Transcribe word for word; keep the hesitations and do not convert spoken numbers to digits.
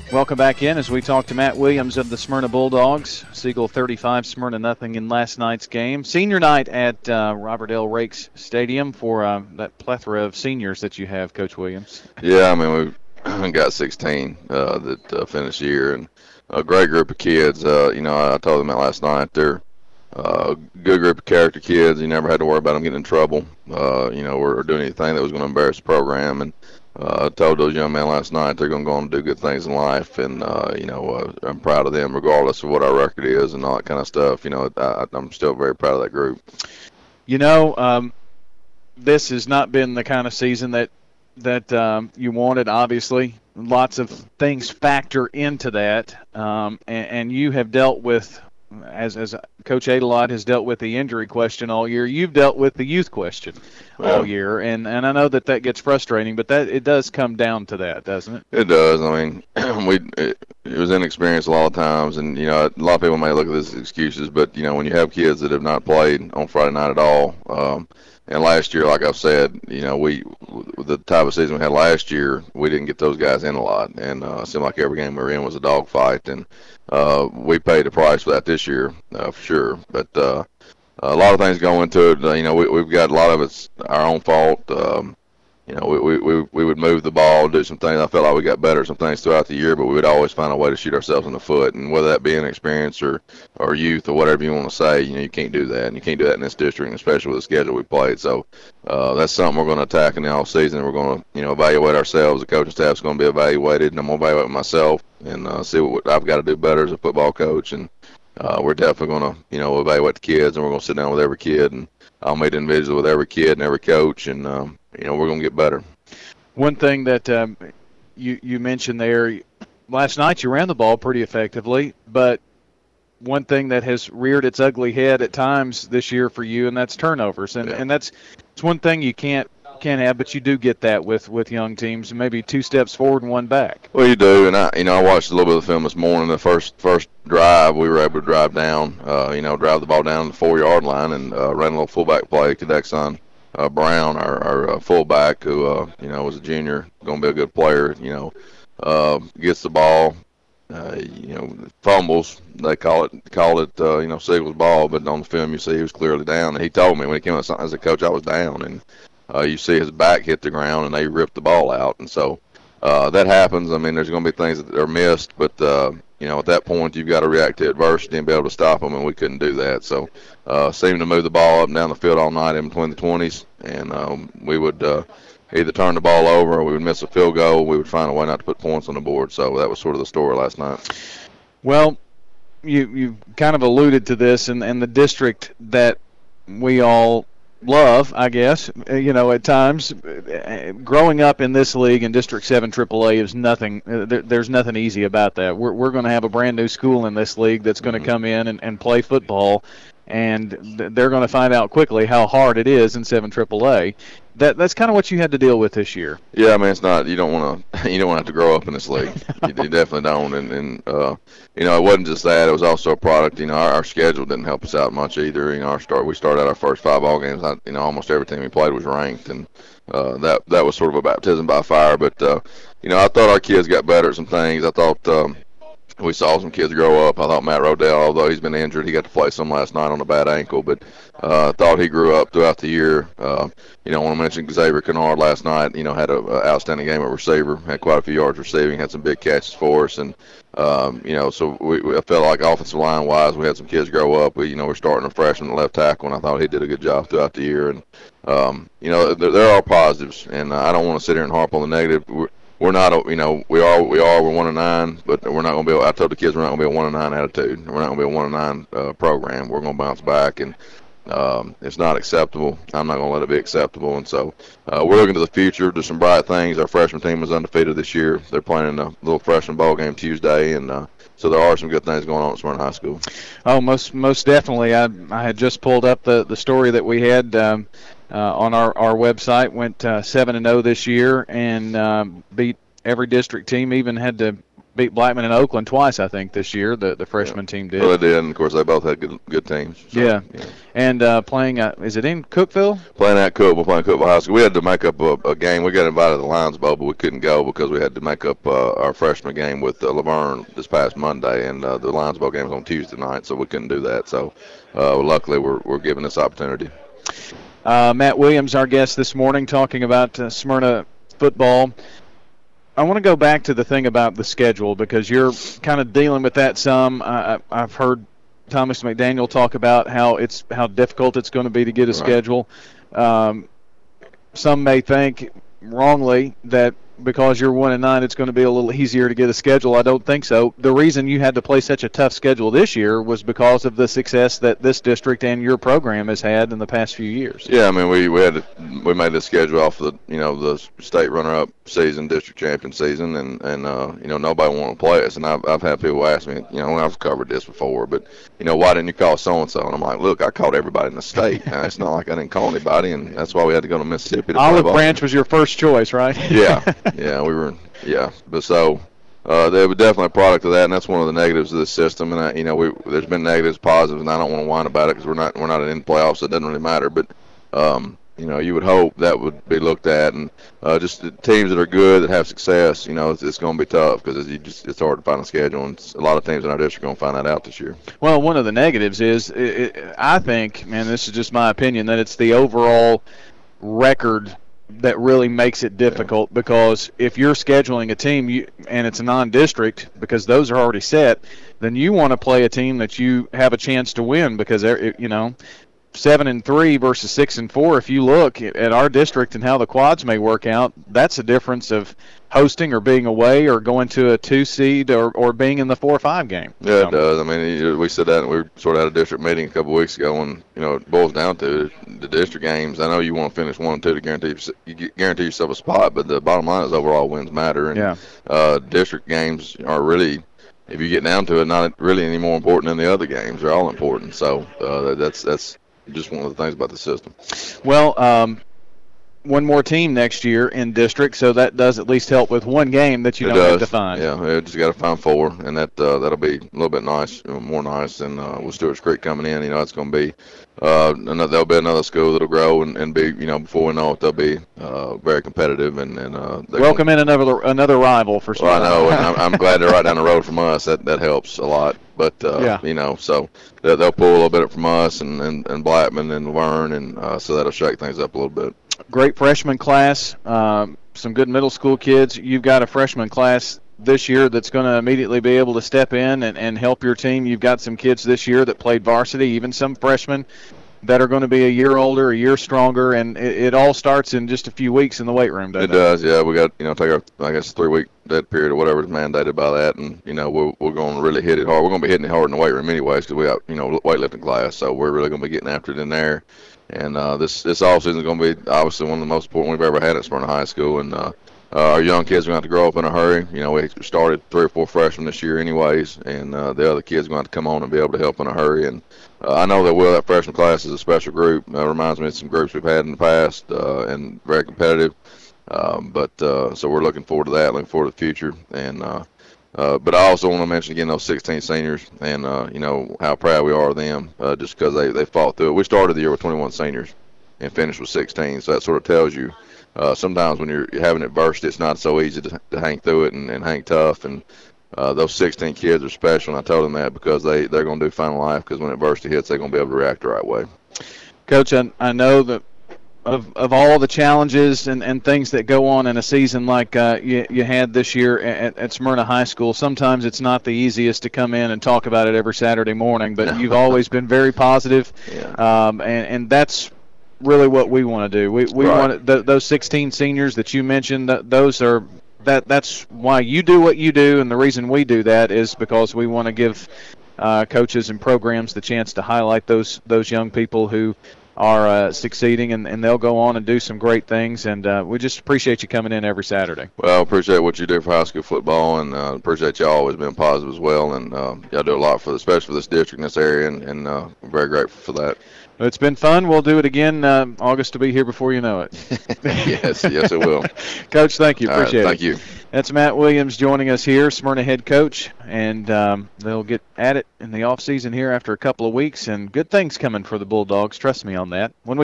Welcome back in as we talk to Matt Williams of the Smyrna Bulldogs. Siegel thirty-five, Smyrna nothing in last night's game. Senior night at uh, Robert L. Rakes Stadium for uh, that plethora of seniors that you have, Coach Williams. Yeah, I mean, we've got sixteen uh, that uh, finished the year, and a great group of kids. Uh, you know, I told them that last night. They're uh, a good group of character kids. You never had to worry about them getting in trouble, uh, you know, or, or doing anything that was going to embarrass the program. And Uh, I told those young men last night they're going to go on and do good things in life, and uh, you know uh, I'm proud of them regardless of what our record is and all that kind of stuff. You know, I, I'm still very proud of that group. You know, um, this has not been the kind of season that that um, you wanted. Obviously, lots of things factor into that, um, and, and you have dealt with, as as Coach Adelot has dealt with the injury question all year. You've dealt with the youth question well, all year, and, and I know that that gets frustrating, but that it does come down to that, doesn't it? It does. I mean, we it, it was inexperience a lot of times, and you know a lot of people may look at this as excuses, but you know when you have kids that have not played on Friday night at all. Um, And last year, like I've said, you know, we with the type of season we had last year, we didn't get those guys in a lot, and uh, it seemed like every game we were in was a dogfight, and uh, we paid the price for that this year uh, for sure. But uh, a lot of things go into it. Uh, you know, we, we've got a lot of it's our own fault. Um, you know, we, we we we would move the ball, do some things. I felt like we got better at some things throughout the year, but we would always find a way to shoot ourselves in the foot. And whether that be inexperience or, or youth or whatever you want to say, you know, you can't do that. And you can't do that in this district, especially with the schedule we played. So uh, that's something we're going to attack in the off season. We're going to, you know, evaluate ourselves. The coaching staff's going to be evaluated, and I'm going to evaluate myself and uh, see what I've got to do better as a football coach. And uh, we're definitely going to, you know, evaluate the kids, and we're going to sit down with every kid, and I'll meet individuals with every kid and every coach, and um, you know, we're going to get better. One thing that um, you you mentioned there, last night you ran the ball pretty effectively, but one thing that has reared its ugly head at times this year for you, and that's turnovers. And Yeah. and that's it's one thing you can't can't have, but you do get that with, with young teams, maybe two steps forward and one back. Well, you do, and I, you know, I watched a little bit of the film this morning. The first first drive, we were able to drive down, uh, you know, drive the ball down the four yard line, and uh, ran a little fullback play. Kadexon uh, Brown, our, our uh, fullback, who uh, you know was a junior, going to be a good player. You know, uh, gets the ball, uh, you know, fumbles. They call it call it, uh, you know, Siegel's ball, but on the film you see he was clearly down. And he told me when he came out as a coach, I was down, and uh, you see his back hit the ground, and they ripped the ball out, and so. Uh, that happens. I mean, there's going to be things that are missed, but, uh, you know, at that point, you've got to react to adversity and be able to stop them, and we couldn't do that. So, uh, seemed to move the ball up and down the field all night in between the twenties, and um, we would uh, either turn the ball over or we would miss a field goal. We would find a way not to put points on the board. So that was sort of the story last night. Well, you you kind of alluded to this, and, and the district that we all love, I guess, you know, at times, growing up in this league in District seven triple A is nothing, there, there's nothing easy about that. We're, we're going to have a brand new school in this league that's going to Mm-hmm. come in and, and play football, and they're going to find out quickly how hard it is in seven triple A. That that's kind of what you had to deal with this year. Yeah, I mean, it's not, you don't want to, you don't want to have to grow up in this league. you, you definitely don't. And, and uh, you know, it wasn't just that. It was also a product. You know, our, our schedule didn't help us out much either. You know, our start, we started out our first five ball games. I, you know, almost every team we played was ranked, and uh, that that was sort of a baptism by fire. But uh, you know, I thought our kids got better at some things. I thought. Um, We saw some kids grow up. I thought Matt Rodell, although he's been injured, he got to play some last night on a bad ankle, but I uh, thought he grew up throughout the year. Uh, you know, I want to mention Xavier Kennard last night, you know, had an outstanding game at receiver, had quite a few yards receiving, had some big catches for us. And, um, you know, so we, we I felt like offensive line-wise, we had some kids grow up. We, you know, we're starting a freshman at left tackle, and I thought he did a good job throughout the year. And, um, you know, there, there are positives, and I don't want to sit here and harp on the negative. We're, We're not, a, you know, we are, we are, we're one and nine, but we're not going to be. I told the kids we're not going to be a one and nine attitude. We're not going to be a one and nine uh, program. We're going to bounce back, and um, it's not acceptable. I'm not going to let it be acceptable. And so uh, we're looking to the future. There's some bright things. Our freshman team was undefeated this year. They're playing in a little freshman ball game Tuesday, and uh, so there are some good things going on at Smyrna High School. Oh, most most definitely. I I had just pulled up the, the story that we had. Um, Uh, on our, our website, went uh, seven and oh this year, and um, beat every district team. Even had to beat Blackman and Oakland twice, I think, this year. The the freshman yeah. team did. Well, they did, and of course they both had good good teams. So, yeah. yeah, and uh, playing. Uh, is it in Cookeville? Playing at Cookeville, playing Cookeville High School. We had to make up a, a game. We got invited to the Lions Bowl, but we couldn't go because we had to make up uh, our freshman game with uh, Laverne this past Monday, and uh, the Lions Bowl game was on Tuesday night, so we couldn't do that. So uh, luckily, we're we're given this opportunity. Uh, Matt Williams, our guest this morning, talking about uh, Smyrna football. I want to go back to the thing about the schedule because you're kind of dealing with that some. I, I've heard Thomas McDaniel talk about how it's how difficult it's going to be to get a right. schedule. Um, some may think wrongly that because you're one and nine, it's going to be a little easier to get a schedule. I don't think so. The reason you had to play such a tough schedule this year was because of the success that this district and your program has had in the past few years. Yeah, I mean, we we had to, we made the schedule off the you know the state runner-up season, district champion season, and and uh, you know nobody wanted to play us. And I've I've had people ask me, you know, when I've covered this before, but you know why didn't you call so and so? And I'm like, look, I called everybody in the state. Now, it's not like I didn't call anybody, and that's why we had to go to Mississippi. To Olive Branch was your first choice, right? yeah, yeah, we were. Yeah, but so uh, they were definitely a product of that, and that's one of the negatives of this system. And I, you know, we there's been negatives, positives, and I don't want to whine about it because we're not we're not in the playoffs, so it doesn't really matter. But um, you know, you would hope that would be looked at, and uh, just the teams that are good that have success. You know, it's, it's going to be tough because you just it's hard to find a schedule, and a lot of teams in our district are going to find that out this year. Well, one of the negatives is it, it, I think, man, this is just my opinion, that it's the overall record that really makes it difficult, yeah. because if you're scheduling a team you, and it's a non-district, because those are already set, then you want to play a team that you have a chance to win, because you know seven and three versus six and four. If you look at our district and how the quads may work out, that's a difference of hosting or being away or going to a two seed or, or being in the four or five game. Yeah, so. It does. I mean, we said that and we sort of had a district meeting a couple of weeks ago, and you know it boils down to the district games. I know you want to finish one and two to guarantee you guarantee yourself a spot, but the bottom line is overall wins matter. And yeah. uh, district games are really, if you get down to it, not really any more important than the other games. They're all important. So uh, that's that's. just one of the things about the system. Well, um, one more team next year in district, so that does at least help with one game that you it don't does. have to find. Yeah, we just got to find four, and that uh, that'll be a little bit nice, you know, more nice than uh, with Stewart's Creek coming in. You know, it's going to be uh, another, there'll be another school that'll grow and, and be, you know, before we know it, they'll be uh, very competitive and and uh, welcome gonna, in another another rival for sure. Well, I know, and I'm, I'm glad they're right down the road from us. That that helps a lot. But, uh, yeah. you know, so they'll, they'll pull a little bit from us and, and, and Blackman and Laverne, and uh, so that'll shake things up a little bit. Great freshman class, um, some good middle school kids. You've got a freshman class this year that's going to immediately be able to step in and, and help your team. You've got some kids this year that played varsity, even some freshmen that are going to be a year older, a year stronger, and it, it all starts in just a few weeks in the weight room, doesn't it? It does, yeah. We got, you know, take our, I guess, three-week dead period or whatever is mandated by that, and, you know, we're, we're going to really hit it hard. We're going to be hitting it hard in the weight room anyways because we got, you know, weightlifting class, so we're really going to be getting after it in there. And uh, this this offseason is going to be obviously one of the most important we've ever had at Smyrna High School, and uh, uh, our young kids are going to have to grow up in a hurry. You know, we started three or four freshmen this year anyways, and uh, the other kids are going to have to come on and be able to help in a hurry. And uh, I know that will. That freshman class is a special group. It uh, reminds me of some groups we've had in the past, uh, and very competitive. Um, but uh, so we're looking forward to that, looking forward to the future. And uh, uh, but I also want to mention again those sixteen seniors, and uh, you know how proud we are of them, uh, just because they they fought through it. We started the year with twenty-one seniors and finished with sixteen, so that sort of tells you uh, sometimes when you're having adversity, it's not so easy to, to hang through it and, and hang tough. And uh, those sixteen kids are special, and I told them that because they they're going to do fine in life, because when adversity hits, they're going to be able to react the right way. Coach, I, I know that of of all the challenges and, and things that go on in a season like uh, you, you had this year at, at Smyrna High School, sometimes it's not the easiest to come in and talk about it every Saturday morning, but you've always been very positive, yeah. um, and, and that's really what we want to do. We we right. want th- those sixteen seniors that you mentioned, th- those are that that's why you do what you do, and the reason we do that is because we want to give uh, coaches and programs the chance to highlight those those young people who are uh, succeeding, and, and they'll go on and do some great things, and uh, we just appreciate you coming in every Saturday. Well, I appreciate what you do for high school football, and uh, appreciate you all always being positive as well, and uh, y'all do a lot for, especially for this district in this area, and, and uh, we're very grateful for that. It's been fun. We'll do it again. Uh, August will be here before you know it. yes, yes, it will. Coach, thank you. Appreciate right, thank it. Thank you. That's Matt Williams joining us here, Smyrna head coach, and um, they'll get at it in the off season here after a couple of weeks, and good things coming for the Bulldogs. Trust me on that. When we